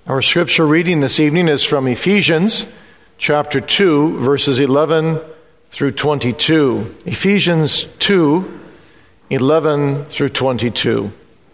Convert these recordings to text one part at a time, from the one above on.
Our scripture reading this evening is from Ephesians chapter 2, verses 11 through 22. Ephesians 2, 11 through 22.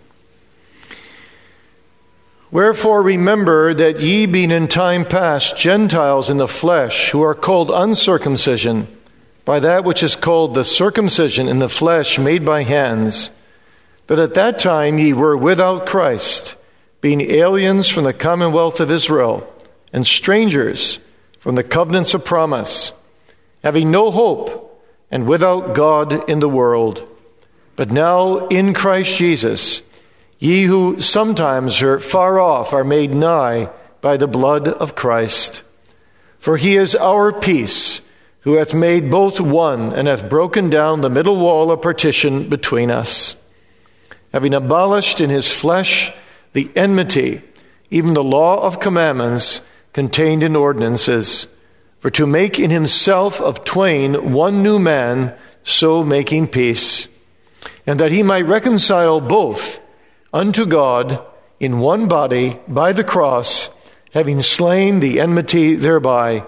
Wherefore remember that ye being in time past Gentiles in the flesh, who are called uncircumcision, by that which is called the circumcision in the flesh made by hands, that at that time ye were without Christ, being aliens from the commonwealth of Israel, and strangers from the covenants of promise, having no hope, and without God in the world. But now in Christ Jesus, ye who sometimes are far off are made nigh by the blood of Christ. For he is our peace, who hath made both one, and hath broken down the middle wall of partition between us, having abolished in his flesh the enmity, even the law of commandments contained in ordinances, for to make in himself of twain one new man, so making peace, and that he might reconcile both unto God in one body by the cross, having slain the enmity thereby,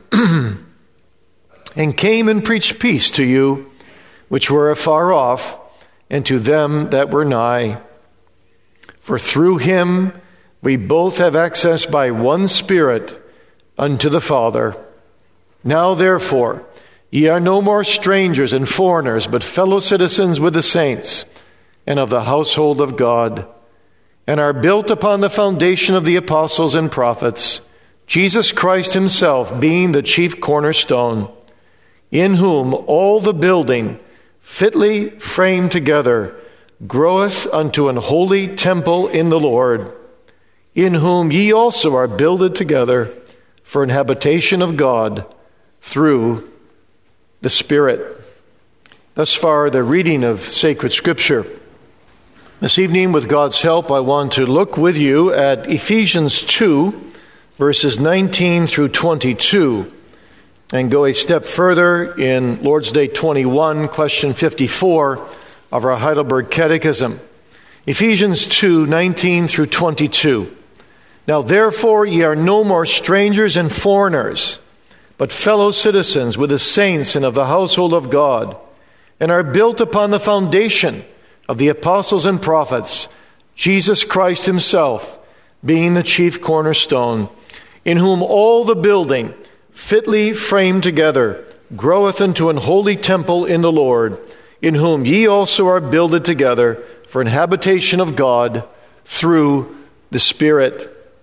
and came and preached peace to you which were afar off, and to them that were nigh. For through him we both have access by one Spirit unto the Father. Now therefore ye are no more strangers and foreigners, but fellow citizens with the saints, and of the household of God, and are built upon the foundation of the apostles and prophets, Jesus Christ himself being the chief cornerstone, in whom all the building fitly framed together groweth unto an holy temple in the Lord, in whom ye also are builded together for an habitation of God through the Spirit. Thus far, the reading of sacred Scripture. This evening, with God's help, I want to look with you at Ephesians 2, verses 19 through 22, and go a step further in Lord's Day 21, question 54 of our Heidelberg Catechism. Ephesians 2, 19 through 22. Now therefore ye are no more strangers and foreigners, but fellow citizens with the saints and of the household of God, and are built upon the foundation of the apostles and prophets, Jesus Christ himself being the chief cornerstone, in whom all the building fitly framed together groweth into an holy temple in the Lord, in whom ye also are builded together for an habitation of God through the Spirit.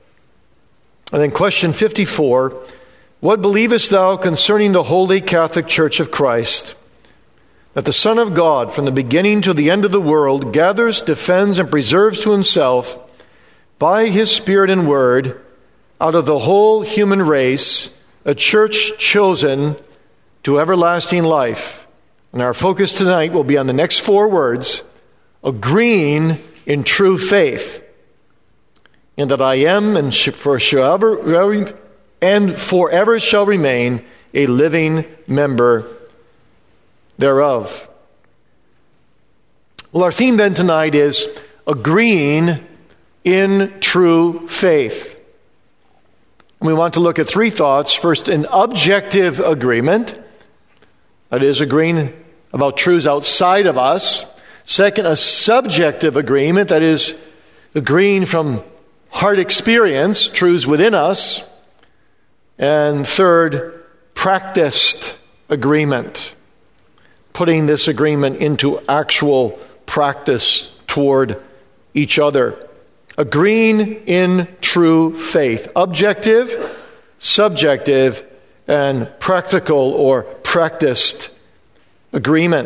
And then question 54, what believest thou concerning the Holy Catholic Church of Christ? That the Son of God, from the beginning to the end of the world, gathers, defends, and preserves to himself, by his Spirit and Word, out of the whole human race, a church chosen to everlasting life. And our focus tonight will be on the next four words, agreeing in true faith, in that I am and forever shall remain a living member thereof. Well, our theme then tonight is agreeing in true faith. And we want to look at three thoughts. First, an objective agreement, that is, agreeing about truths outside of us. Second, a subjective agreement, that is, agreeing from heart experience, truths within us. And third, practiced agreement, putting this agreement into actual practice toward each other. Agreeing in true faith. Objective, subjective, and practical or practiced agreement.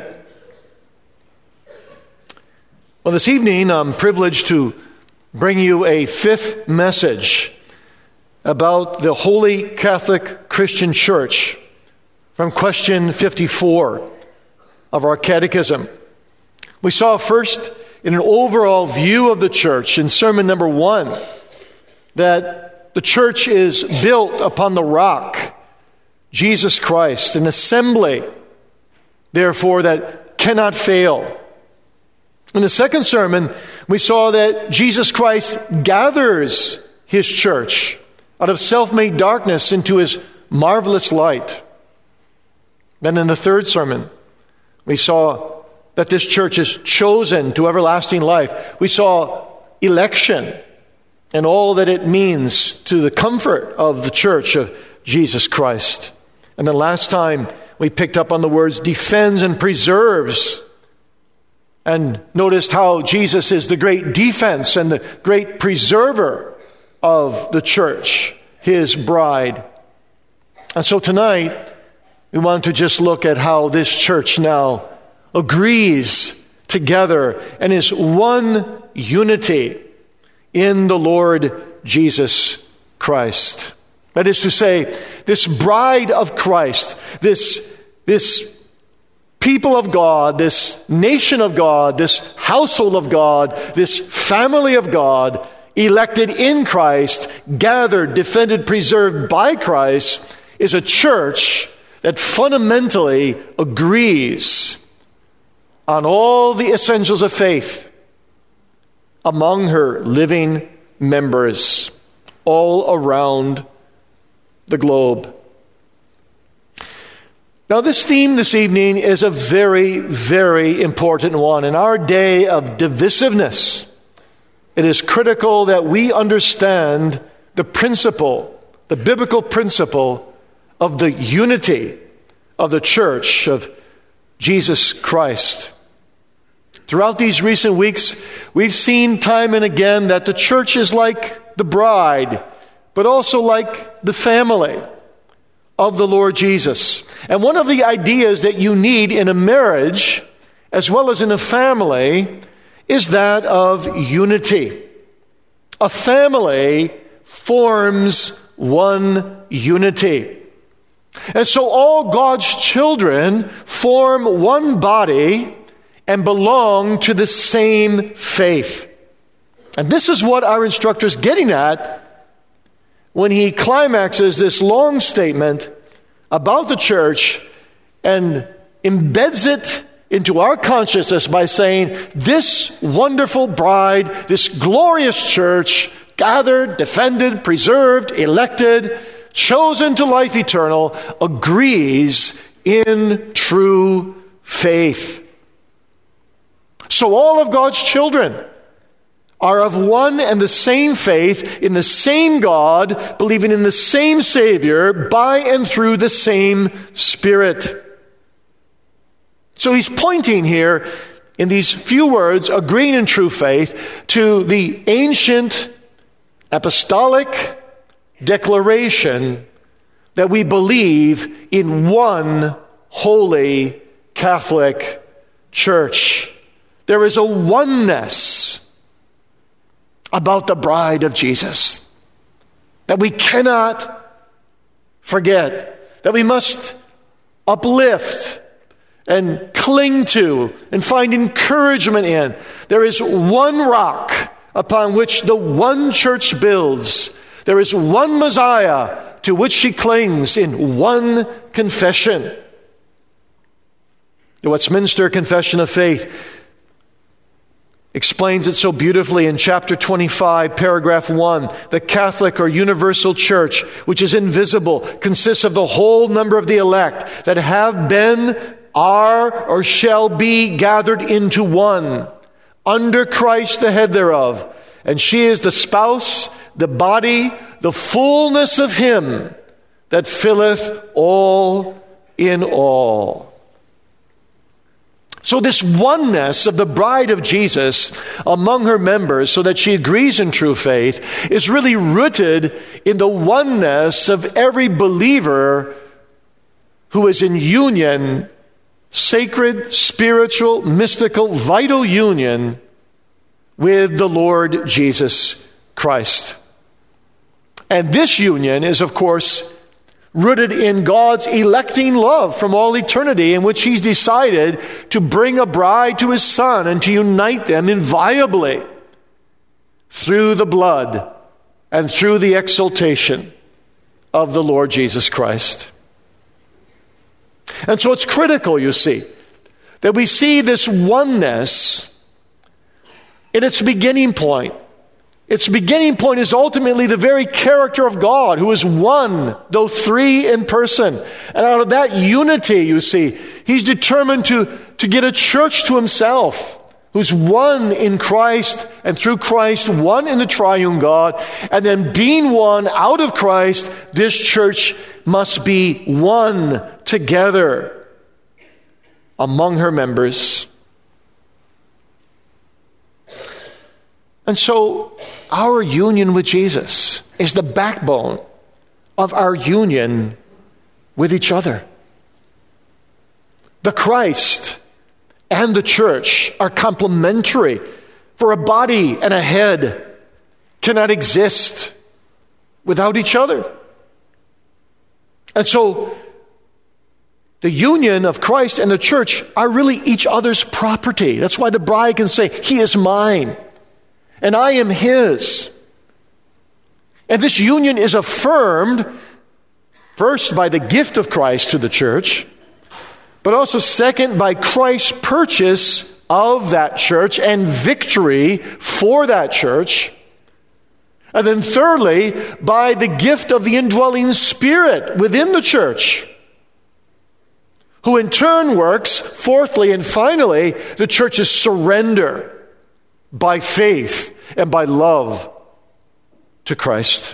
Well, this evening I'm privileged to bring you a fifth message about the Holy Catholic Christian Church from question 54 of our catechism. We saw first in an overall view of the church in sermon number 1 that the church is built upon the rock, Jesus Christ, an assembly, therefore, that cannot fail. In the second sermon, we saw that Jesus Christ gathers his church out of self-made darkness into his marvelous light. Then in the third sermon, we saw that this church is chosen to everlasting life. We saw election and all that it means to the comfort of the church of Jesus Christ. And then last time, we picked up on the words defends and preserves, and noticed how Jesus is the great defense and the great preserver of the church, his bride. And so tonight, we want to just look at how this church now agrees together and is one unity in the Lord Jesus Christ. That is to say, this bride of Christ, this people of God, this nation of God, this household of God, this family of God, elected in Christ, gathered, defended, preserved by Christ, is a church that fundamentally agrees on all the essentials of faith among her living members all around the globe. Now, this theme this evening is a very, very important one. In our day of divisiveness, it is critical that we understand the principle, the biblical principle of the unity of the church of Jesus Christ. Throughout these recent weeks, we've seen time and again that the church is like the bride, but also like the family of the Lord Jesus. And one of the ideas that you need in a marriage, as well as in a family, is that of unity. A family forms one unity. And so all God's children form one body and belong to the same faith. And this is what our instructor is getting at when he climaxes this long statement about the church and embeds it into our consciousness by saying, this wonderful bride, this glorious church, gathered, defended, preserved, elected, chosen to life eternal, agrees in true faith. So all of God's children are of one and the same faith in the same God, believing in the same Savior, by and through the same Spirit. So he's pointing here in these few words, agreeing in true faith, to the ancient apostolic declaration that we believe in one holy Catholic Church. There is a oneness about the bride of Jesus that we cannot forget, that we must uplift and cling to and find encouragement in. There is one rock upon which the one church builds. There is one Messiah to which she clings in one confession. The Westminster Confession of Faith explains it so beautifully in chapter 25, paragraph 1. The Catholic or universal church, which is invisible, consists of the whole number of the elect that have been, are, or shall be gathered into one, under Christ the head thereof. And she is the spouse, the body, the fullness of him that filleth all in all. So this oneness of the bride of Jesus among her members, so that she agrees in true faith, is really rooted in the oneness of every believer who is in union, sacred, spiritual, mystical, vital union with the Lord Jesus Christ. And this union is, of course, rooted in God's electing love from all eternity, in which he's decided to bring a bride to his Son and to unite them inviolably through the blood and through the exaltation of the Lord Jesus Christ. And so it's critical, you see, that we see this oneness in its beginning point Its beginning point is ultimately the very character of God, who is one, though three in person. And out of that unity, you see, he's determined to get a church to himself, who's one in Christ, and through Christ, one in the triune God. And then being one out of Christ, this church must be one together among her members. And so our union with Jesus is the backbone of our union with each other. The Christ and the church are complementary, for a body and a head cannot exist without each other. And so the union of Christ and the church are really each other's property. That's why the bride can say, "He is mine, and I am his." And this union is affirmed first by the gift of Christ to the church, but also second by Christ's purchase of that church and victory for that church. And then thirdly, by the gift of the indwelling Spirit within the church, who in turn works, fourthly and finally, the church's surrender by faith and by love to Christ.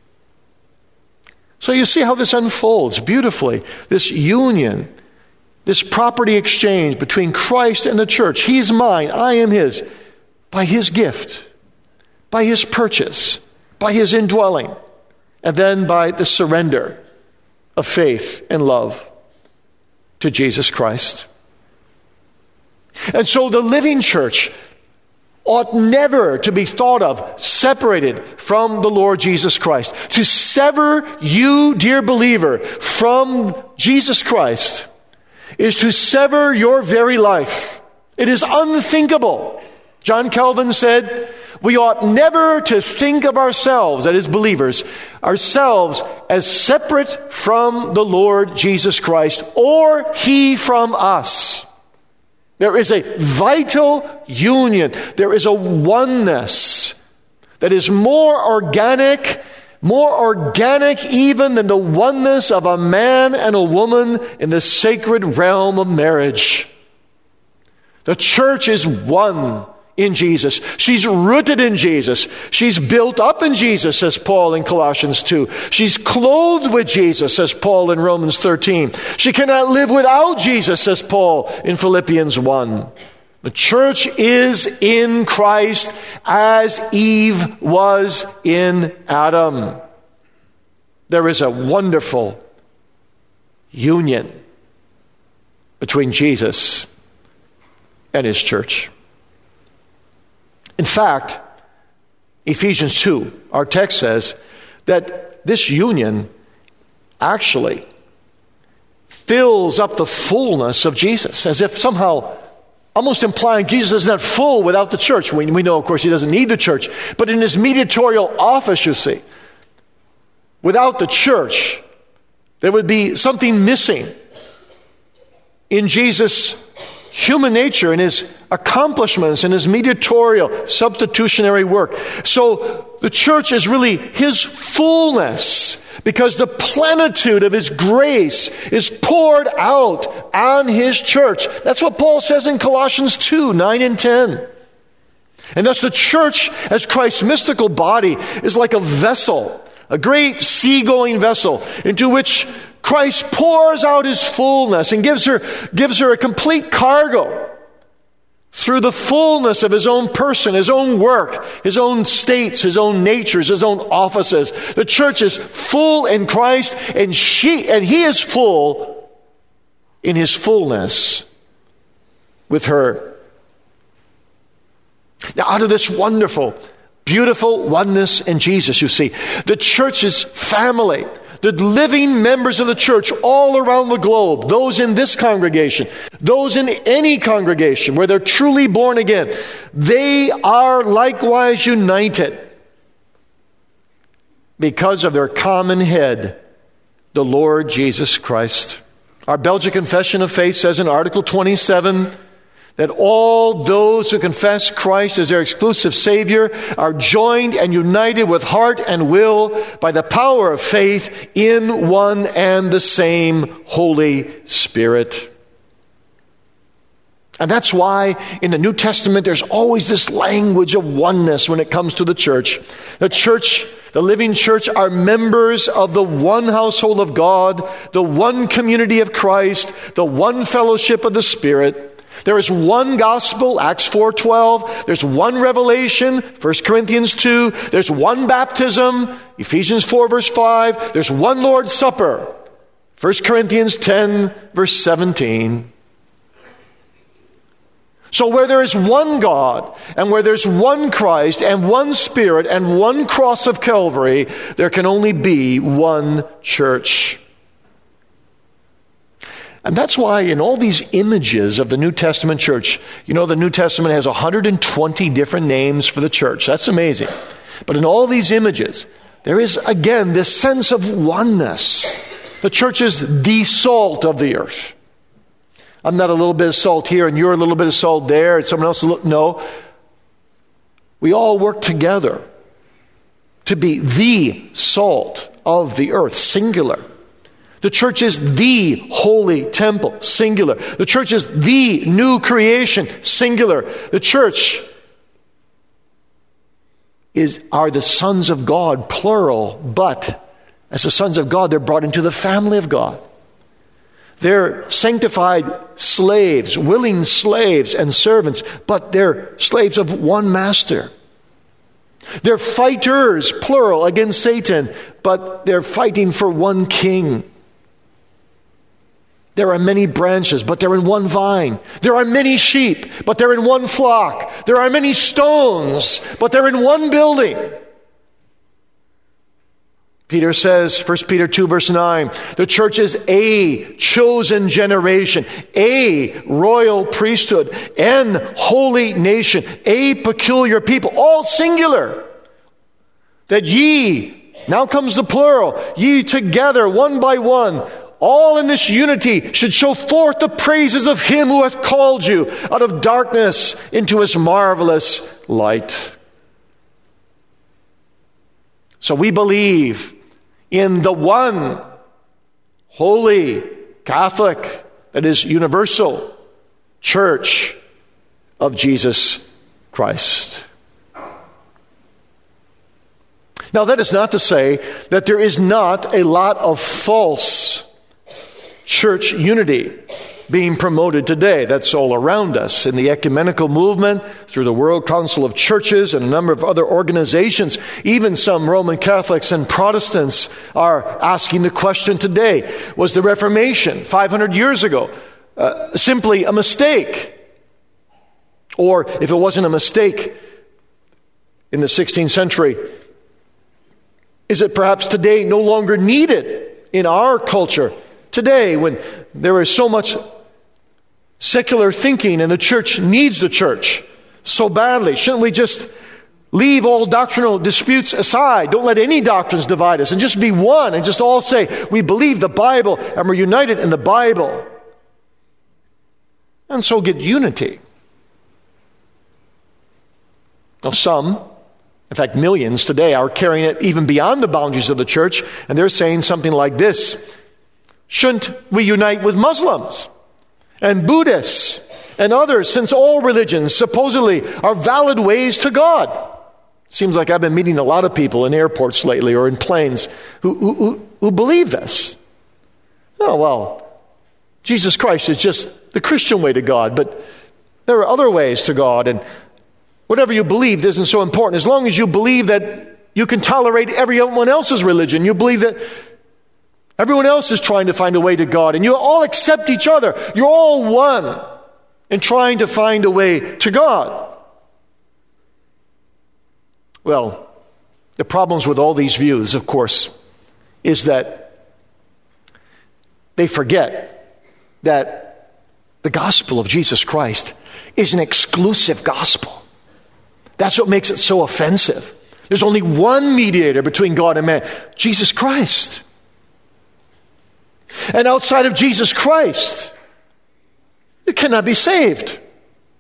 So you see how this unfolds beautifully, this union, this property exchange between Christ and the church. He's mine, I am his, by his gift, by his purchase, by his indwelling, and then by the surrender of faith and love to Jesus Christ. And so the living church ought never to be thought of separated from the Lord Jesus Christ. To sever you, dear believer, from Jesus Christ is to sever your very life. It is unthinkable. John Calvin said, we ought never to think of ourselves, that is believers, ourselves as separate from the Lord Jesus Christ, or he from us. There is a vital union. There is a oneness that is more organic even than the oneness of a man and a woman in the sacred realm of marriage. The church is one in Jesus. She's rooted in Jesus. She's built up in Jesus, says Paul in Colossians 2. She's clothed with Jesus, says Paul in Romans 13. She cannot live without Jesus, says Paul in Philippians 1. The church is in Christ as Eve was in Adam. There is a wonderful union between Jesus and his church. In fact, Ephesians 2, our text says that this union actually fills up the fullness of Jesus, as if somehow almost implying Jesus is not full without the church. We know, of course, he doesn't need the church, but in his mediatorial office, you see, without the church, there would be something missing in Jesus' human nature and his accomplishments and his mediatorial substitutionary work. So the church is really his fullness, because the plenitude of his grace is poured out on his church. That's what Paul says in Colossians 2, 9 and 10. And thus the church, as Christ's mystical body, is like a vessel, a great seagoing vessel into which Christ pours out his fullness and gives her a complete cargo through the fullness of his own person, his own work, his own states, his own natures, his own offices. The church is full in Christ, and he is full in his fullness with her. Now, out of this wonderful, beautiful oneness in Jesus, you see, the church's family, the living members of the church all around the globe, those in this congregation, those in any congregation where they're truly born again, they are likewise united because of their common head, the Lord Jesus Christ. Our Belgian Confession of Faith says in Article 27 that all those who confess Christ as their exclusive Savior are joined and united with heart and will by the power of faith in one and the same Holy Spirit. And that's why in the New Testament there's always this language of oneness when it comes to the church. The church, the living church, are members of the one household of God, the one community of Christ, the one fellowship of the Spirit. There is one gospel, Acts 4:12. There's one revelation, 1 Corinthians 2. There's one baptism, Ephesians 4 verse 5. There's one Lord's Supper, 1 Corinthians 10 verse 17. So where there is one God, and where there's one Christ, and one Spirit, and one cross of Calvary, there can only be one church. And that's why in all these images of the New Testament church, the New Testament has 120 different names for the church. That's amazing. But in all these images, there is, again, this sense of oneness. The church is the salt of the earth. I'm not a little bit of salt here and you're a little bit of salt there and someone else. No. We all work together to be the salt of the earth, singular. The church is the holy temple, singular. The church is the new creation, singular. The church are the sons of God, plural, but as the sons of God, they're brought into the family of God. They're sanctified slaves, willing slaves and servants, but they're slaves of one master. They're fighters, plural, against Satan, but they're fighting for one king. There are many branches, but they're in one vine. There are many sheep, but they're in one flock. There are many stones, but they're in one building. Peter says, 1 Peter 2 verse 9, the church is a chosen generation, a royal priesthood, an holy nation, a peculiar people, all singular. That ye, now comes the plural, ye together, one by one, all in this unity should show forth the praises of him who hath called you out of darkness into his marvelous light. So we believe in the one holy, Catholic, that is universal, church of Jesus Christ. Now that is not to say that there is not a lot of false church unity being promoted today. That's all around us in the ecumenical movement, through the World Council of Churches and a number of other organizations. Even some Roman Catholics and Protestants are asking the question today, was the Reformation 500 years ago simply a mistake? Or if it wasn't a mistake in the 16th century, is it perhaps today no longer needed in our culture today when there is so much secular thinking and the church needs the church so badly? Shouldn't we just leave all doctrinal disputes aside? Don't let any doctrines divide us and just be one and just all say, we believe the Bible and we're united in the Bible. And so get unity. Now some, in fact millions today, are carrying it even beyond the boundaries of the church, and they're saying something like this: shouldn't we unite with Muslims and Buddhists and others, since all religions supposedly are valid ways to God? Seems like I've been meeting a lot of people in airports lately or in planes who believe this. Oh, well, Jesus Christ is just the Christian way to God, but there are other ways to God, and whatever you believe isn't so important. As long as you believe that you can tolerate everyone else's religion, you believe that everyone else is trying to find a way to God, and you all accept each other. You're all one in trying to find a way to God. Well, the problems with all these views, of course, is that they forget that the gospel of Jesus Christ is an exclusive gospel. That's what makes it so offensive. There's only one mediator between God and man, Jesus Christ. And outside of Jesus Christ, you cannot be saved.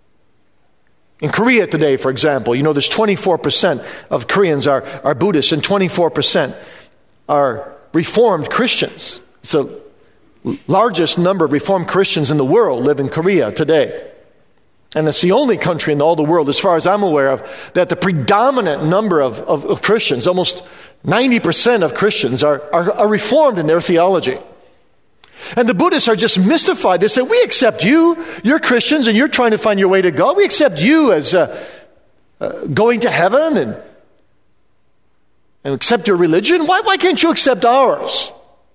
In Korea today, for example, there's 24% of Koreans are Buddhists and 24% are Reformed Christians. It's the largest number of Reformed Christians in the world live in Korea today. And it's the only country in all the world, as far as I'm aware of, that the predominant number of Christians, almost 90% of Christians, are Reformed in their theology. And the Buddhists are just mystified. They say, we accept you. You're Christians and you're trying to find your way to God. We accept you as going to heaven and accept your religion. Why can't you accept ours?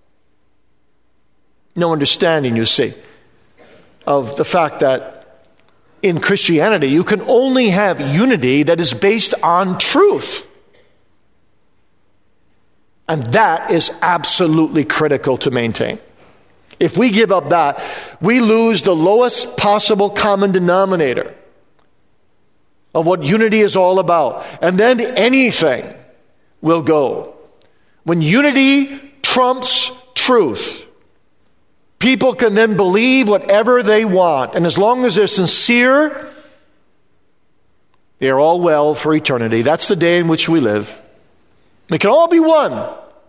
No understanding, you see, of the fact that in Christianity, you can only have unity that is based on truth. And that is absolutely critical to maintain. If we give up that, we lose the lowest possible common denominator of what unity is all about. And then anything will go. When unity trumps truth, people can then believe whatever they want. And as long as they're sincere, they're all well for eternity. That's the day in which we live. We can all be one.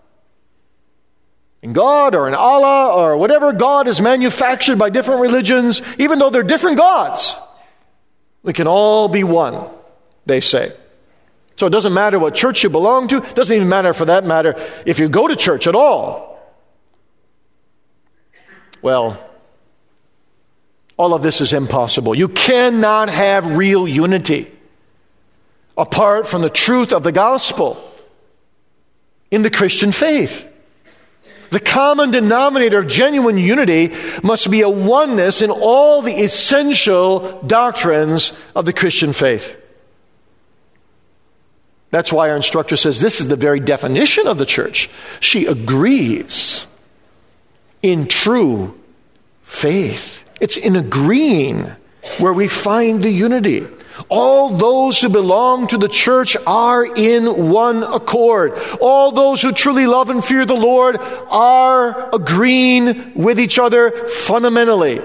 In God or in Allah or whatever God is manufactured by different religions, even though they're different gods, we can all be one, they say. So it doesn't matter what church you belong to. It doesn't even matter, for that matter, if you go to church at all. Well, all of this is impossible. You cannot have real unity apart from the truth of the gospel in the Christian faith. The common denominator of genuine unity must be a oneness in all the essential doctrines of the Christian faith. That's why our instructor says this is the very definition of the church. She agrees in true faith. It's in agreeing where we find the unity. All those who belong to the church are in one accord. All those who truly love and fear the Lord are agreeing with each other fundamentally.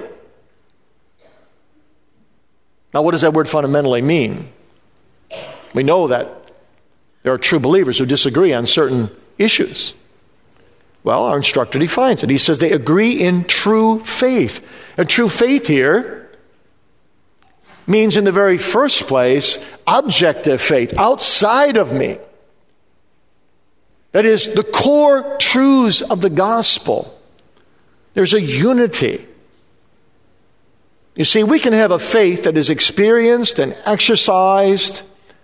Now, what does that word fundamentally mean? We know that there are true believers who disagree on certain issues. Well, our instructor defines it. He says they agree in true faith. And true faith here means, in the very first place, objective faith, outside of me. That is, the core truths of the gospel. There's a unity. You see, we can have a faith that is experienced and exercised,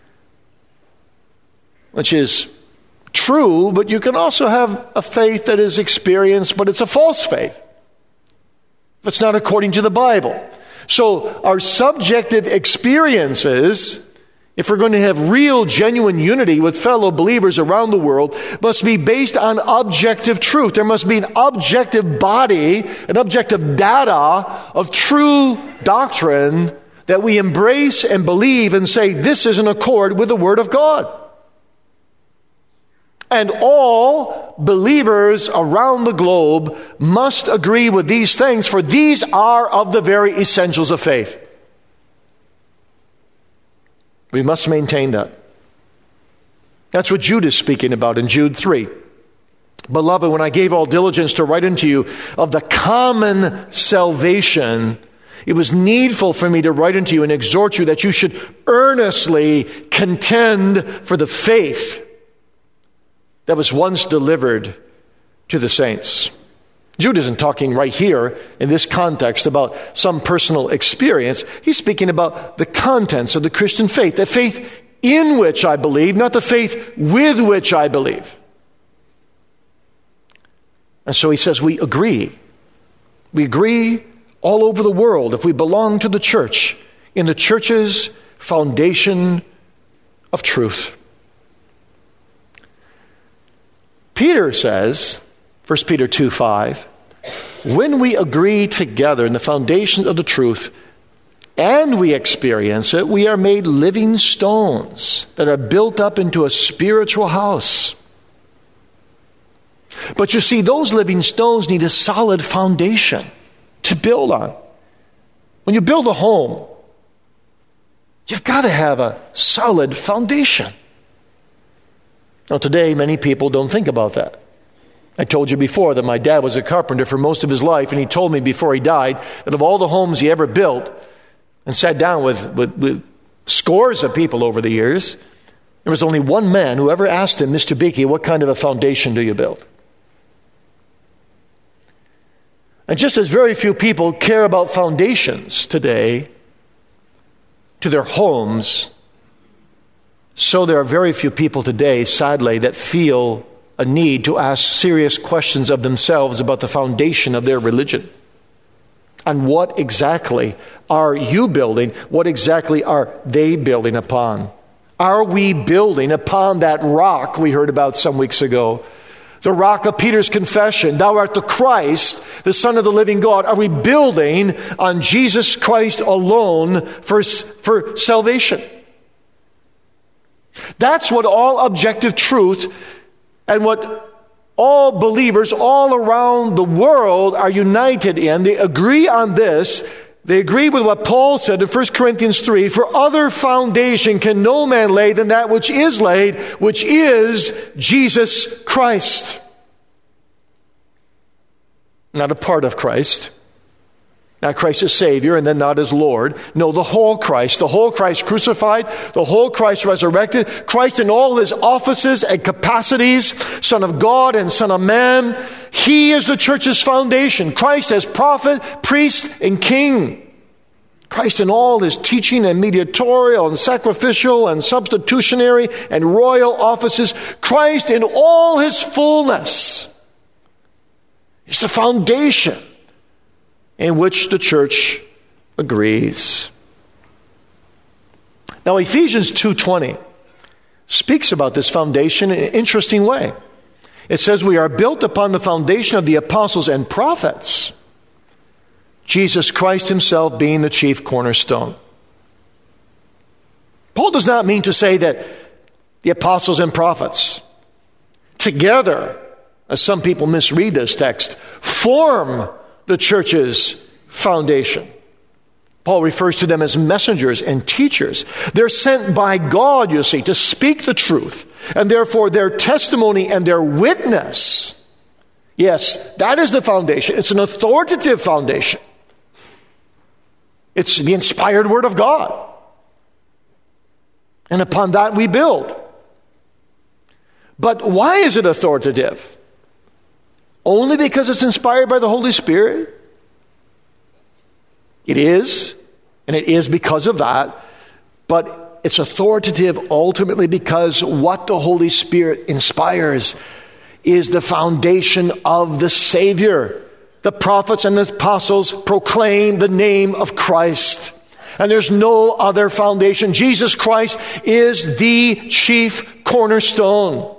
which is true, but you can also have a faith that is experienced, but it's a false faith. If it's not according to the Bible. So our subjective experiences, if we're going to have real, genuine unity with fellow believers around the world, must be based on objective truth. There must be an objective body, an objective data of true doctrine that we embrace and believe and say, this is in accord with the Word of God. And all believers around the globe must agree with these things, for these are of the very essentials of faith. We must maintain that. That's what Jude is speaking about in Jude 3. Beloved, when I gave all diligence to write unto you of the common salvation, it was needful for me to write unto you and exhort you that you should earnestly contend for the faith that was once delivered to the saints. Jude isn't talking right here in this context about some personal experience. He's speaking about the contents of the Christian faith, the faith in which I believe, not the faith with which I believe. And so he says we agree. We agree all over the world if we belong to the church, in the church's foundation of truth. Peter says, 1 Peter 2:5, when we agree together in the foundation of the truth and we experience it, we are made living stones that are built up into a spiritual house. But you see, those living stones need a solid foundation to build on. When you build a home, You've got to have a solid foundation. Now, today, many people don't think about that. I told you before that my dad was a carpenter for most of his life, and he told me before he died that of all the homes he ever built and sat down with scores of people over the years, there was only one man who ever asked him, Mr. Beakey, what kind of a foundation do you build? And just as very few people care about foundations today to their homes, so there are very few people today, sadly, that feel a need to ask serious questions of themselves about the foundation of their religion. And what exactly are you building? What exactly are they building upon? Are we building upon that rock we heard about some weeks ago? The rock of Peter's confession, thou art the Christ, the Son of the living God. Are we building on Jesus Christ alone for salvation? That's what all objective truth and what all believers all around the world are united in. They agree on this. They agree with what Paul said in 1 Corinthians 3, for other foundation can no man lay than that which is laid, which is Jesus Christ. Not a part of Christ. Not Christ as Savior and then not as Lord. No, the whole Christ crucified, the whole Christ resurrected, Christ in all his offices and capacities, Son of God and Son of Man. He is the church's foundation. Christ as prophet, priest, and king. Christ in all his teaching and mediatorial and sacrificial and substitutionary and royal offices. Christ in all his fullness is the foundation in which the church agrees. Now, Ephesians 2:20 speaks about this foundation in an interesting way. It says, we are built upon the foundation of the apostles and prophets, Jesus Christ himself being the chief cornerstone. Paul does not mean to say that the apostles and prophets together, as some people misread this text, form the church's foundation. Paul refers to them as messengers and teachers. They're sent by God, you see, to speak the truth. And therefore their testimony and their witness, yes, that is the foundation. It's an authoritative foundation. It's the inspired word of God. And upon that we build. But why is it authoritative? Only because it's inspired by the Holy Spirit? It is, and it is because of that. But it's authoritative ultimately because what the Holy Spirit inspires is the foundation of the Savior. The prophets and the apostles proclaim the name of Christ. And there's no other foundation. Jesus Christ is the chief cornerstone.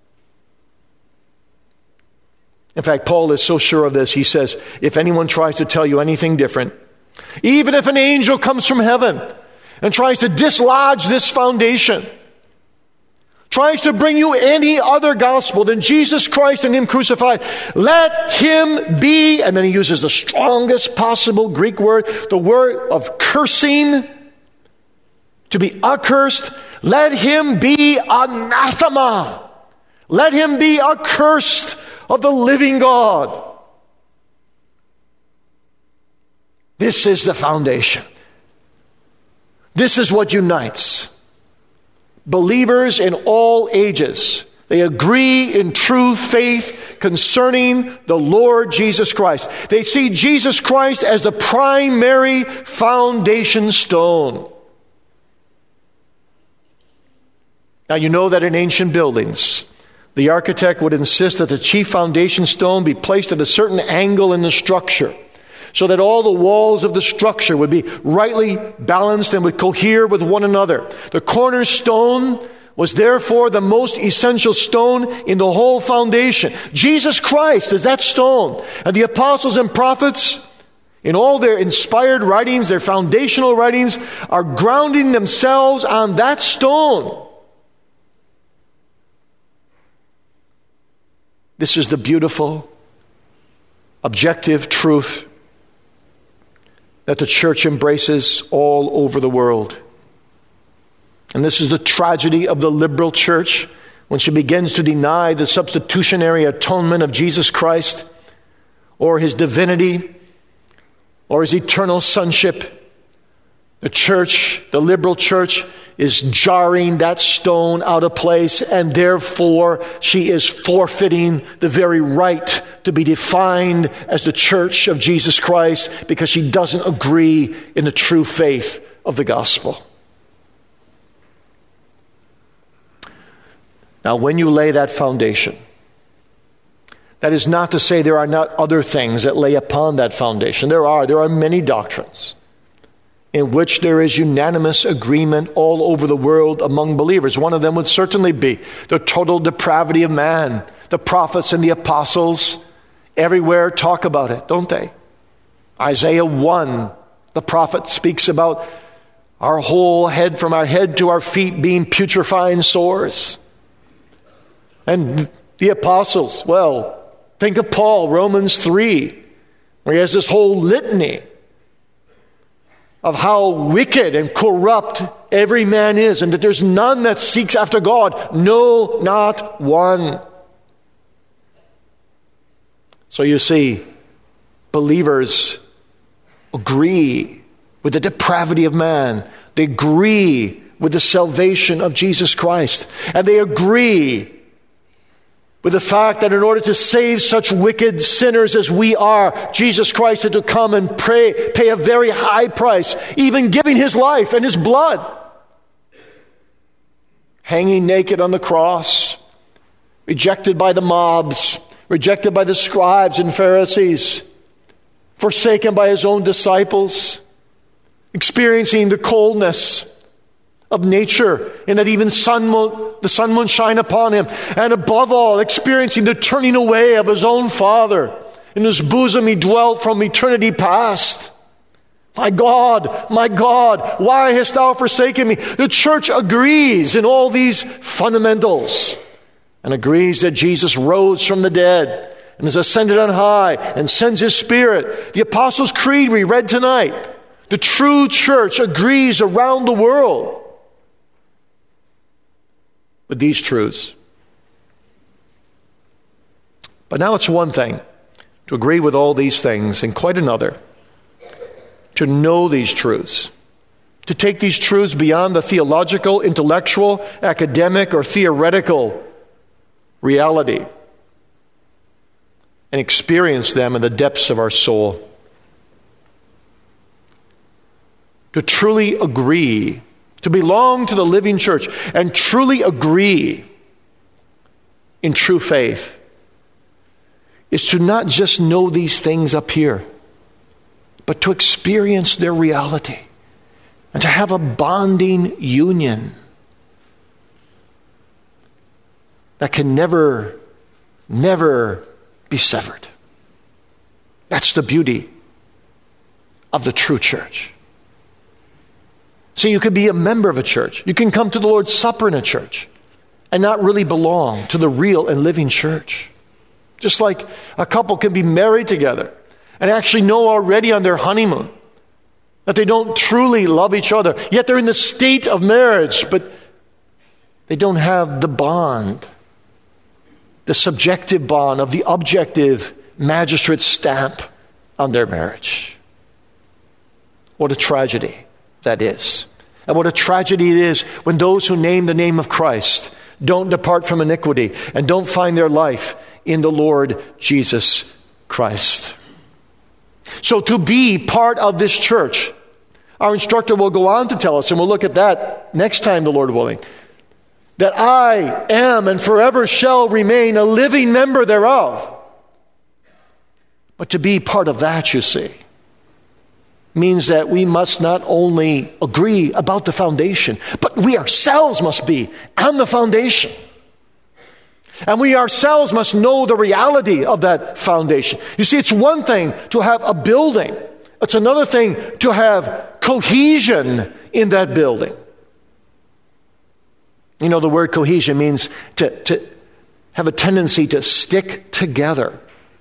In fact, Paul is so sure of this, he says, if anyone tries to tell you anything different, even if an angel comes from heaven and tries to dislodge this foundation, tries to bring you any other gospel than Jesus Christ and him crucified, let him be, and then he uses the strongest possible Greek word, the word of cursing, to be accursed, let him be anathema. Let him be accursed of the living God. This is the foundation. This is what unites believers in all ages. They agree in true faith concerning the Lord Jesus Christ. They see Jesus Christ as the primary foundation stone. Now you know that in ancient buildings, the architect would insist that the chief foundation stone be placed at a certain angle in the structure, so that all the walls of the structure would be rightly balanced and would cohere with one another. The cornerstone was therefore the most essential stone in the whole foundation. Jesus Christ is that stone. And the apostles and prophets, in all their inspired writings, their foundational writings, are grounding themselves on that stone. This is the beautiful, objective truth that the church embraces all over the world. And this is the tragedy of the liberal church when she begins to deny the substitutionary atonement of Jesus Christ, or his divinity, or his eternal sonship. The church, the liberal church, is jarring that stone out of place, and therefore she is forfeiting the very right to be defined as the church of Jesus Christ, because she doesn't agree in the true faith of the gospel. Now, when you lay that foundation, that is not to say there are not other things that lay upon that foundation. There are many doctrines in which there is unanimous agreement all over the world among believers. One of them would certainly be the total depravity of man. The prophets and the apostles everywhere talk about it, don't they? Isaiah 1, the prophet speaks about our whole head, from our head to our feet, being putrefying sores. And the apostles, well, think of Paul, Romans 3, where he has this whole litany of how wicked and corrupt every man is, and that there's none that seeks after God. No, not one. So you see, believers agree with the depravity of man. They agree with the salvation of Jesus Christ. And they agree with the fact that in order to save such wicked sinners as we are, Jesus Christ had to come and pay a very high price, even giving his life and his blood. Hanging naked on the cross, rejected by the mobs, rejected by the scribes and Pharisees, forsaken by his own disciples, experiencing the coldness of nature, in that even the sun won't shine upon him, and above all, experiencing the turning away of his own Father, in whose bosom he dwelt from eternity past. My God, why hast thou forsaken me? The church agrees in all these fundamentals, and agrees that Jesus rose from the dead and is ascended on high and sends his Spirit. The Apostles' Creed we read tonight. The true church agrees around the world with these truths. But now it's one thing to agree with all these things, and quite another to know these truths, to take these truths beyond the theological, intellectual, academic, or theoretical reality and experience them in the depths of our soul. To truly agree, to belong to the living church and truly agree in true faith, is to not just know these things up here, but to experience their reality and to have a bonding union that can never be severed. That's the beauty of the true church. So you could be a member of a church. You can come to the Lord's Supper in a church and not really belong to the real and living church. Just like a couple can be married together and actually know already on their honeymoon that they don't truly love each other. Yet they're in the state of marriage, but they don't have the bond, the subjective bond of the objective magistrate stamp on their marriage. What a tragedy that is. And what a tragedy it is when those who name the name of Christ don't depart from iniquity and don't find their life in the Lord Jesus Christ. So to be part of this church, our instructor will go on to tell us, and we'll look at that next time, the Lord willing, that I am and forever shall remain a living member thereof. But to be part of that, you see, means that we must not only agree about the foundation, but we ourselves must be on the foundation. And we ourselves must know the reality of that foundation. You see, it's one thing to have a building. It's another thing to have cohesion in that building. You know, the word cohesion means to have a tendency to stick together.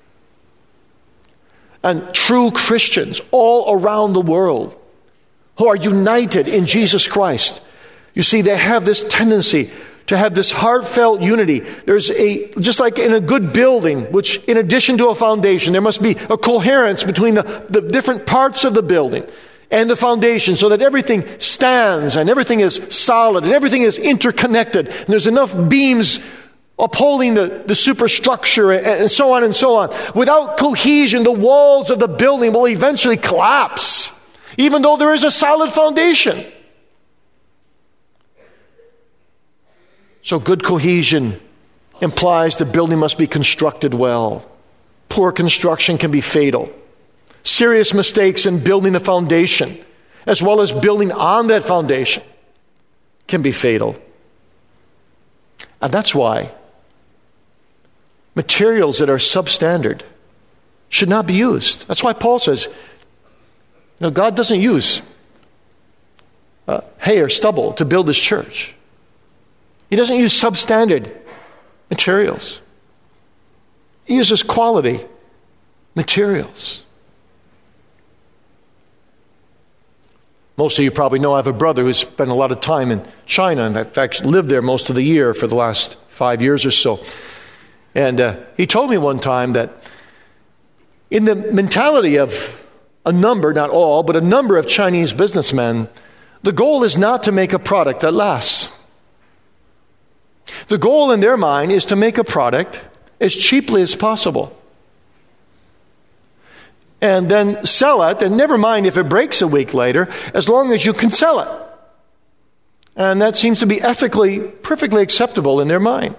And true Christians all around the world who are united in Jesus Christ, You see, they have this tendency to have this heartfelt unity. Just like in a good building, which in addition to a foundation, there must be a coherence between the different parts of the building and the foundation so that everything stands and everything is solid and everything is interconnected. And there's enough beams upholding the superstructure and so on and so on. Without cohesion, the walls of the building will eventually collapse, even though there is a solid foundation. So good cohesion implies the building must be constructed well. Poor construction can be fatal. Serious mistakes in building a foundation, as well as building on that foundation, can be fatal. And that's why materials that are substandard should not be used. That's why Paul says, God doesn't use hay or stubble to build his church. He doesn't use substandard materials. He uses quality materials. Most of you probably know I have a brother who's spent a lot of time in China, and in fact lived there most of the year for the last 5 years or so. And he told me one time that in the mentality of a number, not all, but a number of Chinese businessmen, the goal is not to make a product that lasts. The goal in their mind is to make a product as cheaply as possible. And then sell it, and never mind if it breaks a week later, as long as you can sell it. And that seems to be ethically perfectly acceptable in their mind.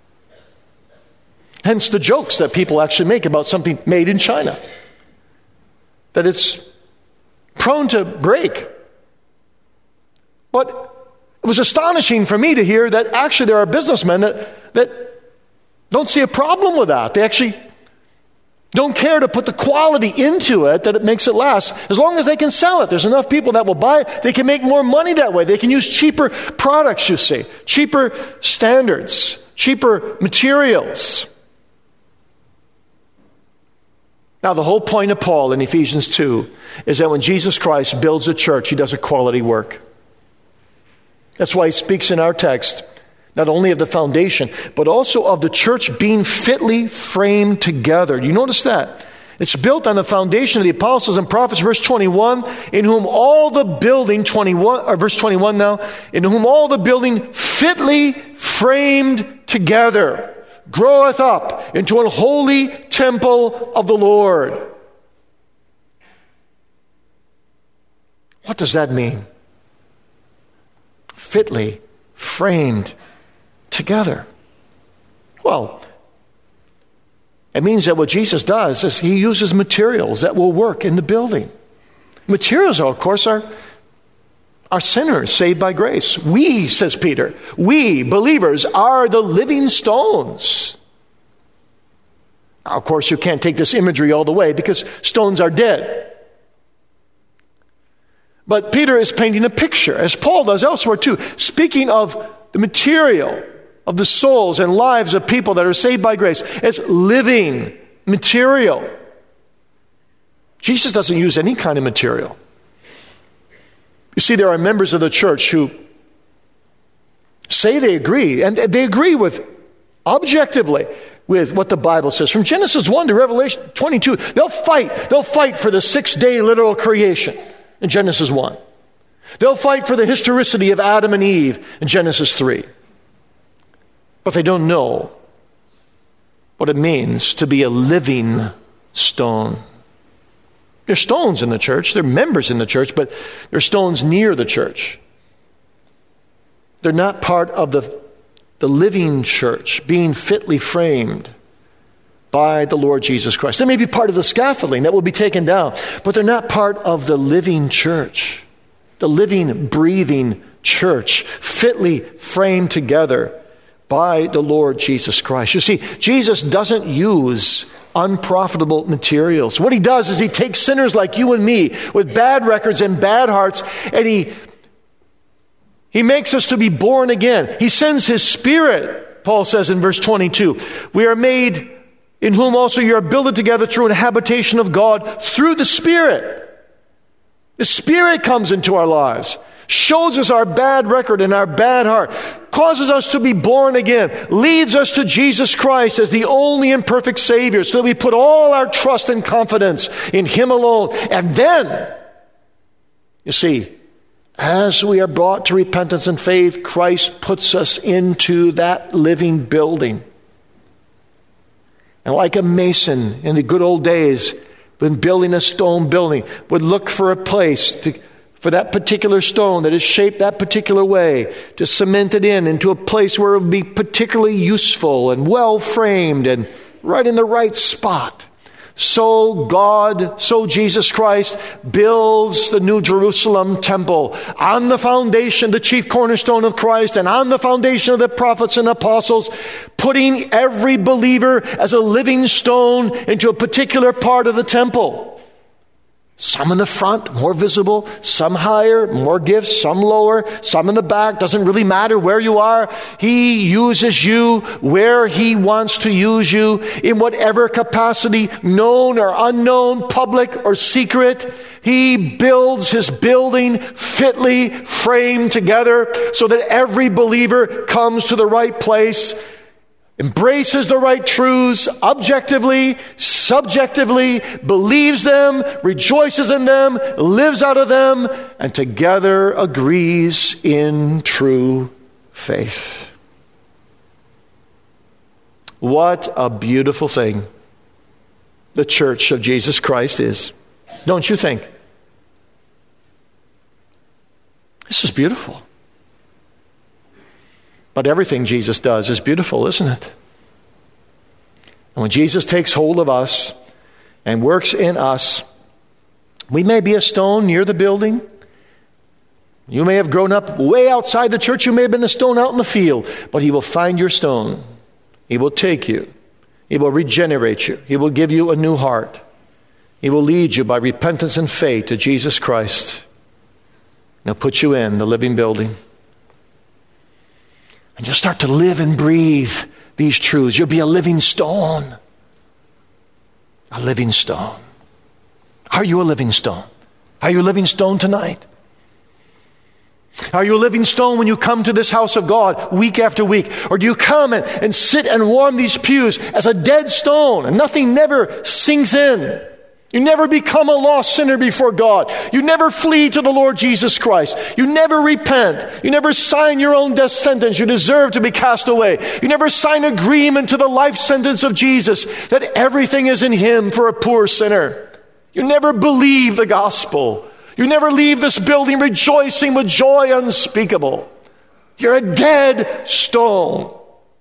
Hence the jokes that people actually make about something made in China. That it's prone to break. But it was astonishing for me to hear that actually there are businessmen that don't see a problem with that. They actually don't care to put the quality into it that it makes it last. As long as they can sell it, there's enough people that will buy it. They can make more money that way. They can use cheaper products, you see. Cheaper standards. Cheaper materials. Now, the whole point of Paul in Ephesians 2 is that when Jesus Christ builds a church, he does a quality work. That's why he speaks in our text not only of the foundation, but also of the church being fitly framed together. Do you notice that? It's built on the foundation of the apostles and prophets, verse 21, in whom all the building, verse 21 now, in whom all the building fitly framed together groweth up into an holy temple of the Lord. What does that mean? Fitly framed together. Well, it means that what Jesus does is he uses materials that will work in the building. Materials, of course, are sinners saved by grace. We, says Peter, we, believers, are the living stones. Now, of course, you can't take this imagery all the way because stones are dead. But Peter is painting a picture, as Paul does elsewhere too, speaking of the material of the souls and lives of people that are saved by grace as living material. Jesus doesn't use any kind of material. You see, there are members of the church who say they agree, and they agree with, objectively, with what the Bible says. From Genesis 1 to Revelation 22, they'll fight for the 6-day literal creation in Genesis 1. They'll fight for the historicity of Adam and Eve in Genesis 3. But they don't know what it means to be a living stone. They're stones in the church. They're members in the church, but they're stones near the church. They're not part of the living church being fitly framed by the Lord Jesus Christ. They may be part of the scaffolding that will be taken down, but they're not part of the living church, the living, breathing church, fitly framed together by the Lord Jesus Christ. You see, Jesus doesn't use unprofitable materials. What he does is he takes sinners like you and me with bad records and bad hearts, and he makes us to be born again. He sends his Spirit, Paul says in verse 22. We are made, in whom also you are builded together through an habitation of God through the Spirit. The Spirit comes into our lives, shows us our bad record and our bad heart, causes us to be born again, leads us to Jesus Christ as the only and perfect Savior, so that we put all our trust and confidence in Him alone. And then, you see, as we are brought to repentance and faith, Christ puts us into that living building. And like a mason in the good old days, when building a stone building, would look for a place for that particular stone that is shaped that particular way, to cement it into a place where it would be particularly useful and well framed and right in the right spot. So Jesus Christ builds the New Jerusalem temple on the foundation, the chief cornerstone of Christ, and on the foundation of the prophets and apostles, putting every believer as a living stone into a particular part of the temple. Some in the front, more visible, some higher, more gifts, some lower, some in the back. Doesn't really matter where you are. He uses you where He wants to use you, in whatever capacity, known or unknown, public or secret. He builds His building fitly framed together so that every believer comes to the right place, embraces the right truths objectively, subjectively, believes them, rejoices in them, lives out of them, and together agrees in true faith. What a beautiful thing the church of Jesus Christ is. Don't you think? This is beautiful. But everything Jesus does is beautiful, isn't it? And when Jesus takes hold of us and works in us, we may be a stone near the building. You may have grown up way outside the church. You may have been a stone out in the field. But He will find your stone. He will take you. He will regenerate you. He will give you a new heart. He will lead you by repentance and faith to Jesus Christ. And He'll put you in the living building. And you'll start to live and breathe these truths. You'll be a living stone. A living stone. Are you a living stone? Are you a living stone tonight? Are you a living stone when you come to this house of God week after week? Or do you come and sit and warm these pews as a dead stone and nothing never sinks in? You never become a lost sinner before God. You never flee to the Lord Jesus Christ. You never repent. You never sign your own death sentence. You deserve to be cast away. You never sign agreement to the life sentence of Jesus, that everything is in Him for a poor sinner. You never believe the gospel. You never leave this building rejoicing with joy unspeakable. You're a dead stone.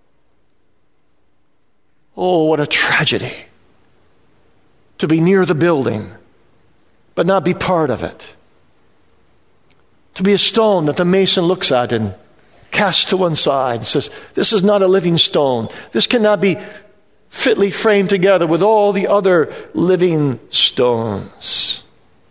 Oh, what a tragedy. To be near the building, but not be part of it. To be a stone that the mason looks at and casts to one side and says, this is not a living stone. This cannot be fitly framed together with all the other living stones.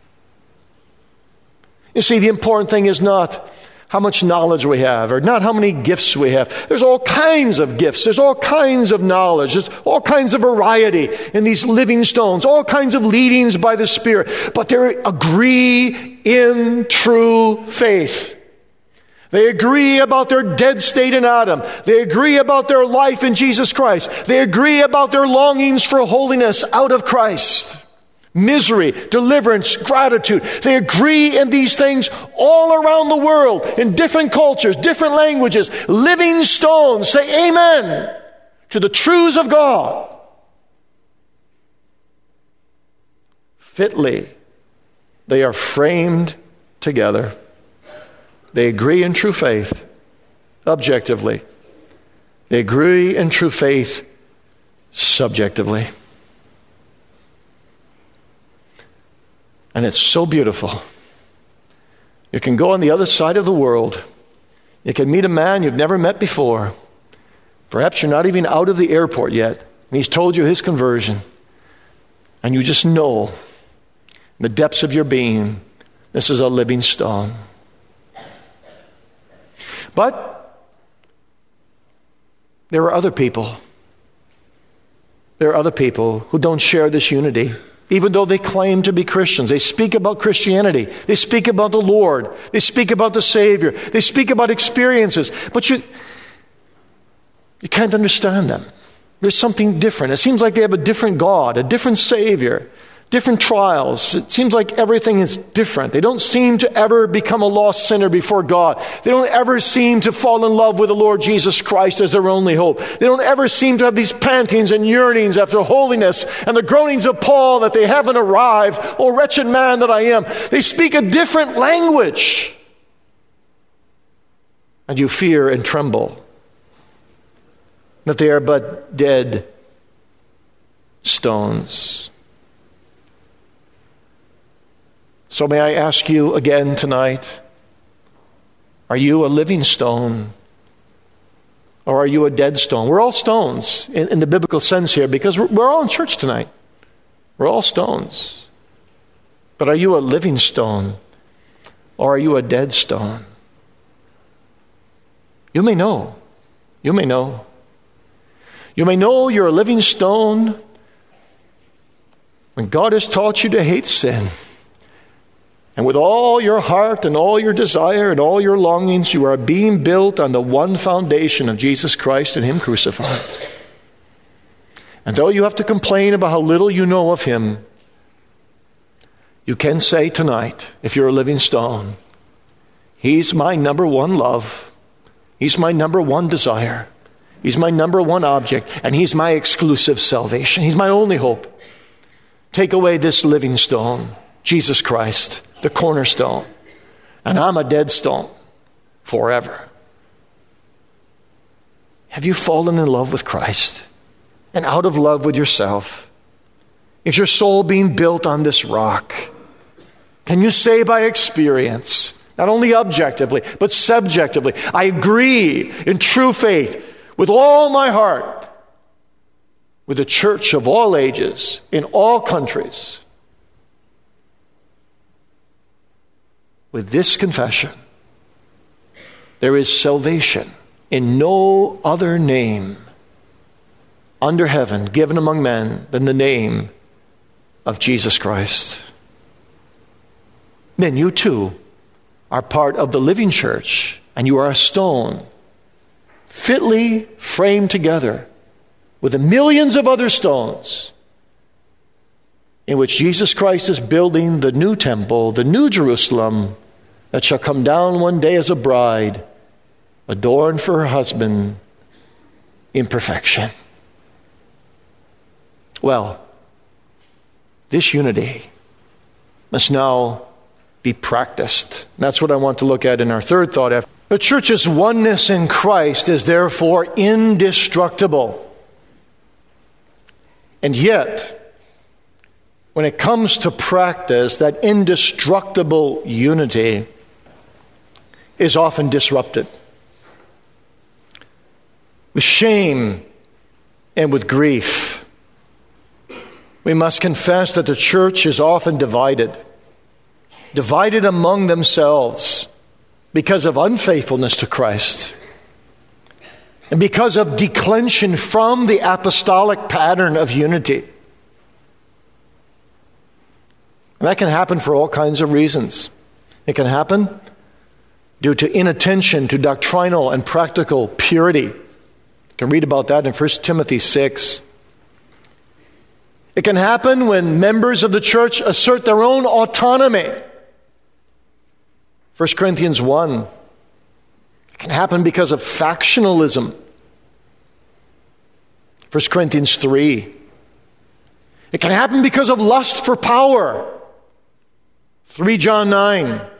You see, the important thing is not how much knowledge we have, or not how many gifts we have. There's all kinds of gifts. There's all kinds of knowledge. There's all kinds of variety in these living stones, all kinds of leadings by the Spirit. But they agree in true faith. They agree about their dead state in Adam. They agree about their life in Jesus Christ. They agree about their longings for holiness out of Christ. Misery, deliverance, gratitude. They agree in these things all around the world, in different cultures, different languages. Living stones say amen to the truths of God. Fitly, they are framed together. They agree in true faith, objectively. They agree in true faith, subjectively. And it's so beautiful. You can go on the other side of the world. You can meet a man you've never met before. Perhaps you're not even out of the airport yet, and he's told you his conversion. And you just know, in the depths of your being, this is a living stone. But there are other people. There are other people who don't share this unity. even though they claim to be Christians. They speak about Christianity. They speak about the Lord. They speak about the Savior. They speak about experiences. But you can't understand them. There's something different. It seems like they have a different God, a different Savior, different trials. It seems like everything is different. They don't seem to ever become a lost sinner before God. They don't ever seem to fall in love with the Lord Jesus Christ as their only hope. They don't ever seem to have these pantings and yearnings after holiness and the groanings of Paul that they haven't arrived. Oh, wretched man that I am. They speak a different language. And you fear and tremble that they are but dead stones. So may I ask you again tonight, are you a living stone or are you a dead stone? We're all stones in the biblical sense here because we're all in church tonight. We're all stones. But are you a living stone or are you a dead stone? You may know. You may know. You may know you're a living stone when God has taught you to hate sin. And with all your heart and all your desire and all your longings, you are being built on the one foundation of Jesus Christ and Him crucified. And though you have to complain about how little you know of Him, you can say tonight, if you're a living stone, He's my number one love. He's my number one desire. He's my number one object. And He's my exclusive salvation. He's my only hope. Take away this living stone, Jesus Christ, the cornerstone, and I'm a dead stone forever. Have you fallen in love with Christ and out of love with yourself? Is your soul being built on this rock? Can you say by experience, not only objectively, but subjectively, I agree in true faith with all my heart with the church of all ages, in all countries, with this confession: there is salvation in no other name under heaven given among men than the name of Jesus Christ. Then you too are part of the living church, and you are a stone fitly framed together with the millions of other stones in which Jesus Christ is building the new temple, the new Jerusalem, that shall come down one day as a bride, adorned for her husband in perfection. Well, this unity must now be practiced. That's what I want to look at in our third thought. The church's oneness in Christ is therefore indestructible. And yet, when it comes to practice, that indestructible unity is often disrupted with shame and with grief. We must confess that the church is often divided among themselves because of unfaithfulness to Christ and because of declension from the apostolic pattern of unity. And that can happen for all kinds of reasons. It can happen due to inattention to doctrinal and practical purity. You can read about that in 1 Timothy 6. It can happen when members of the church assert their own autonomy. 1 Corinthians 1. It can happen because of factionalism. 1 Corinthians 3. It can happen because of lust for power. 3 John 9. It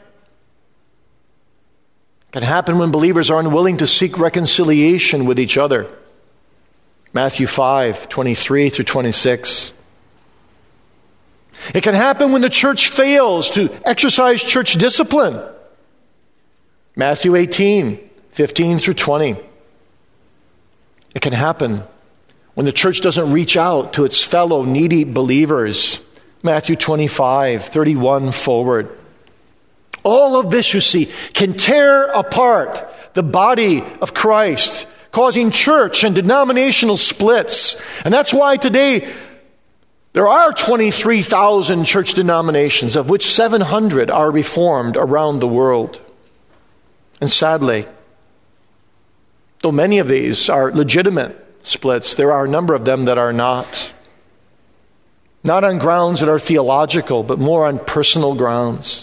can happen when believers are unwilling to seek reconciliation with each other. Matthew 5:23-26. It can happen when the church fails to exercise church discipline. Matthew 18:15-20. It can happen when the church doesn't reach out to its fellow needy believers. Matthew 25:31 forward. All of this, you see, can tear apart the body of Christ, causing church and denominational splits. And that's why today There are 23,000 church denominations, of which 700 are Reformed around the world. And sadly, though many of these are legitimate splits, there are a number of them that are not. Not on grounds that are theological, but more on personal grounds.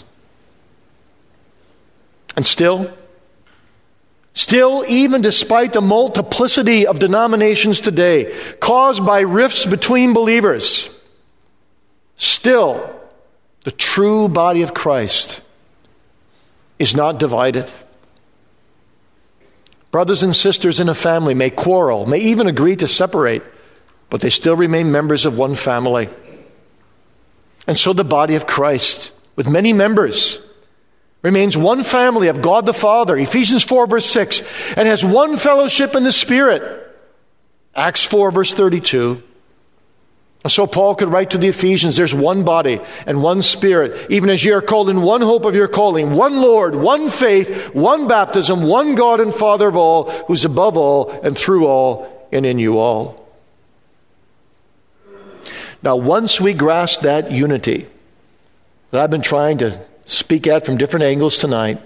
And still, even despite the multiplicity of denominations today caused by rifts between believers, still the true body of Christ is not divided. Brothers and sisters in a family may quarrel, may even agree to separate, but they still remain members of one family. And so the body of Christ, with many members, remains one family of God the Father, Ephesians 4 verse 6, and has one fellowship in the Spirit, Acts 4 verse 32. And so Paul could write to the Ephesians, there's one body and one Spirit, even as ye are called in one hope of your calling, one Lord, one faith, one baptism, one God and Father of all, who's above all and through all and in you all. Now, once we grasp that unity that I've been trying to speak at from different angles tonight,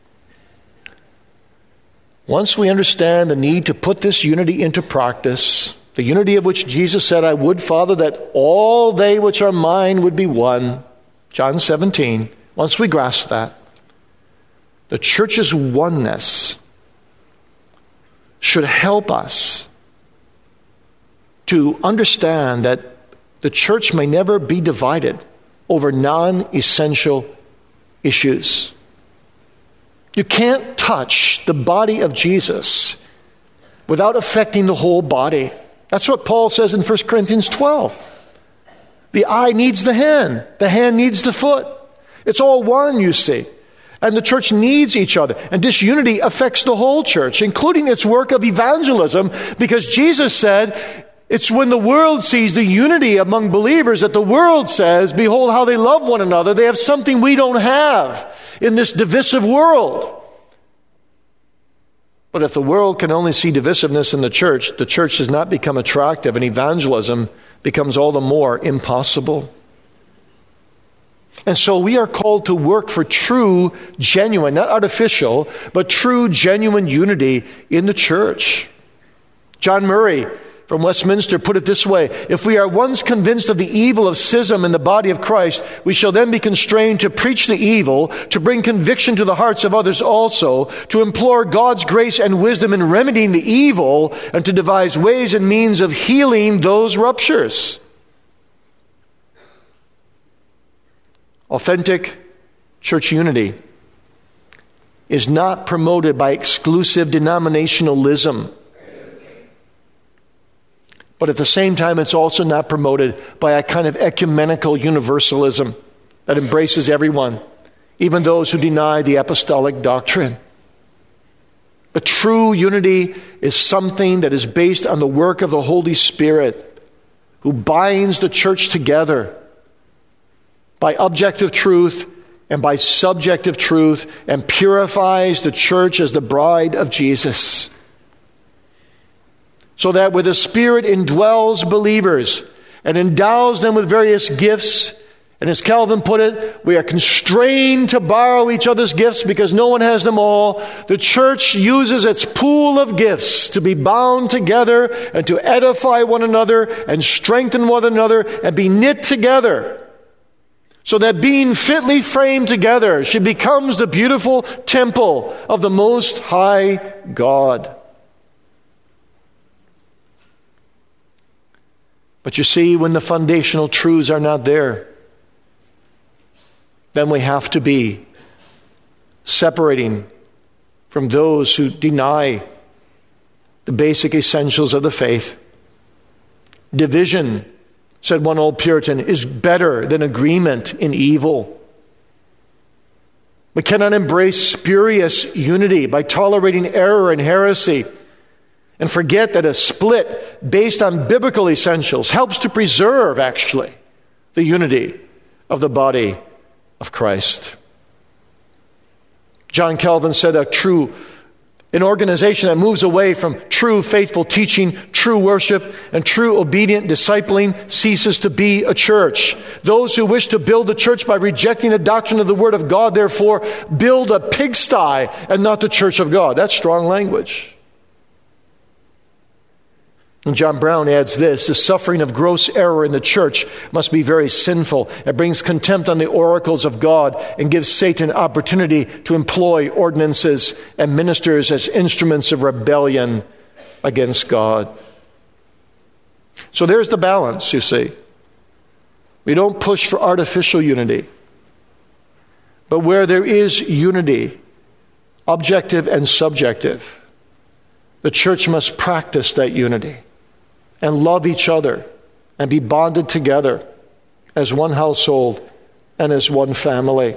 once we understand the need to put this unity into practice, the unity of which Jesus said, I would, Father, that all they which are mine would be one, John 17, once we grasp that, the church's oneness should help us to understand that the church may never be divided over non-essential issues. You can't touch the body of Jesus without affecting the whole body. That's what Paul says in 1 Corinthians 12. The eye needs the hand needs the foot. It's all one, you see. And the church needs each other. And disunity affects the whole church, including its work of evangelism, because Jesus said, it's when the world sees the unity among believers that the world says, behold how they love one another. They have something we don't have in this divisive world. But if the world can only see divisiveness in the church does not become attractive, and evangelism becomes all the more impossible. And so we are called to work for true, genuine, not artificial, but true, genuine unity in the church. John Murray from Westminster put it this way: if we are once convinced of the evil of schism in the body of Christ, we shall then be constrained to preach the evil, to bring conviction to the hearts of others also, to implore God's grace and wisdom in remedying the evil, and to devise ways and means of healing those ruptures. Authentic church unity is not promoted by exclusive denominationalism. But at the same time, it's also not promoted by a kind of ecumenical universalism that embraces everyone, even those who deny the apostolic doctrine. But true unity is something that is based on the work of the Holy Spirit, who binds the church together by objective truth and by subjective truth, and purifies the church as the bride of Jesus. So that where the Spirit indwells believers and endows them with various gifts, and as Calvin put it, we are constrained to borrow each other's gifts because no one has them all. The church uses its pool of gifts to be bound together and to edify one another and strengthen one another and be knit together, so that being fitly framed together, she becomes the beautiful temple of the Most High God. But you see, when the foundational truths are not there, then we have to be separating from those who deny the basic essentials of the faith. Division, said one old Puritan, is better than agreement in evil. We cannot embrace spurious unity by tolerating error and heresy, and forget that a split based on biblical essentials helps to preserve, actually, the unity of the body of Christ. John Calvin said a true An organization that moves away from true faithful teaching, true worship, and true obedient discipling ceases to be a church. Those who wish to build a church by rejecting the doctrine of the Word of God, therefore, build a pigsty and not the church of God. That's strong language. And John Brown adds this: the suffering of gross error in the church must be very sinful. It brings contempt on the oracles of God and gives Satan opportunity to employ ordinances and ministers as instruments of rebellion against God. So there's the balance, you see. We don't push for artificial unity. But where there is unity, objective and subjective, the church must practice that unity and love each other and be bonded together as one household and as one family.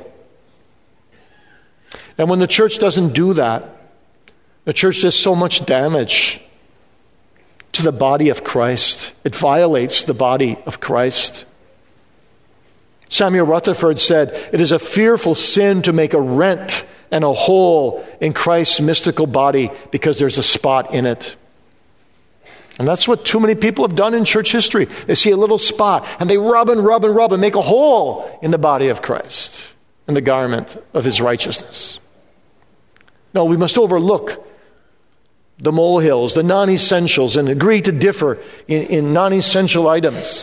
And when the church doesn't do that, the church does so much damage to the body of Christ. It violates the body of Christ. Samuel Rutherford said, "It is a fearful sin to make a rent and a hole in Christ's mystical body because there's a spot in it." And that's what too many people have done in church history. They see a little spot and they rub and make a hole in the body of Christ, in the garment of his righteousness. No, we must overlook the molehills, the non-essentials, and agree to differ in non-essential items,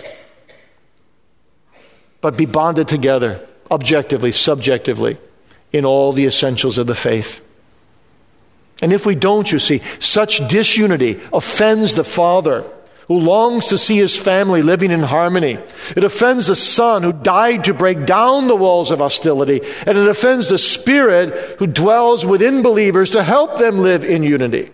but be bonded together, objectively, subjectively, in all the essentials of the faith. And if we don't, you see, such disunity offends the Father, who longs to see his family living in harmony. It offends the Son, who died to break down the walls of hostility. And it offends the Spirit, who dwells within believers to help them live in unity.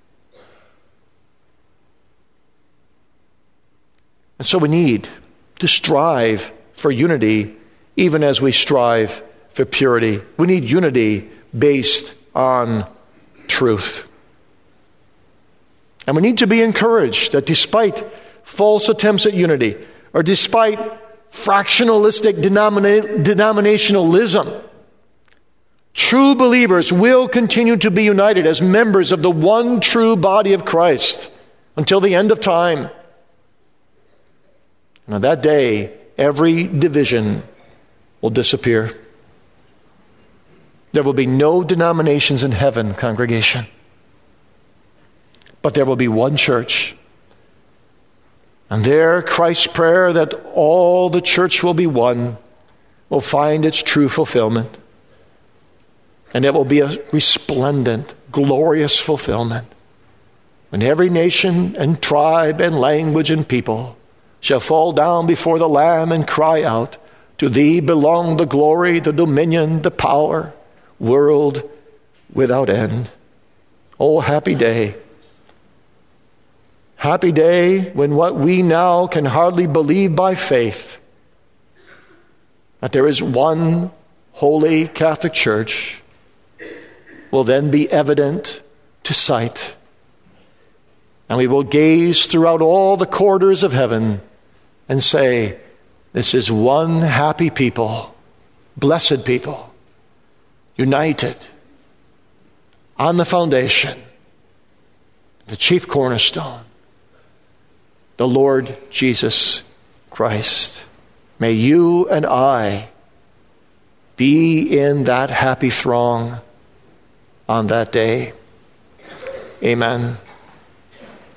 And so we need to strive for unity, even as we strive for purity. We need unity based on truth. And we need to be encouraged that despite false attempts at unity, or despite fractionalistic denominationalism, true believers will continue to be united as members of the one true body of Christ until the end of time. And on that day, every division will disappear. There will be no denominations in heaven, congregation. But there will be one church. And there, Christ's prayer that all the church will be one will find its true fulfillment. And it will be a resplendent, glorious fulfillment when every nation and tribe and language and people shall fall down before the Lamb and cry out, "To thee belong the glory, the dominion, the power, world without end." Oh, happy day. Happy day when what we now can hardly believe by faith, that there is one holy Catholic Church, will then be evident to sight. And we will gaze throughout all the corridors of heaven and say, this is one happy people, blessed people, united on the foundation, the chief cornerstone, the Lord Jesus Christ. May you and I be in that happy throng on that day. Amen.